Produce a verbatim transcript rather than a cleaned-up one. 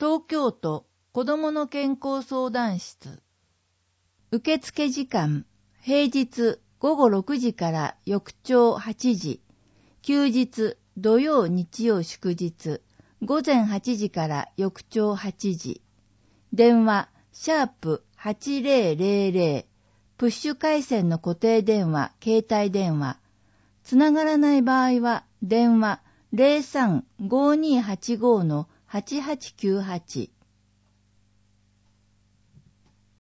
東京都子どもの健康相談室。受付時間、平日午後ろくじから翌朝はちじ、休日土曜日曜祝日午前はちじから翌朝はちじ。電話シャープはちぜろぜろぜろ、プッシュ回線の固定電話、携帯電話。つながらない場合は電話 ゼロさん ごーにーはちご のはちはちきゅうはち